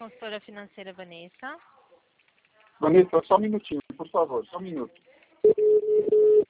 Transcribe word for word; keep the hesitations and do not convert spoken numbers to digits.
consultora financeira Vanessa. Vanessa, só um minutinho, por favor, só um minuto.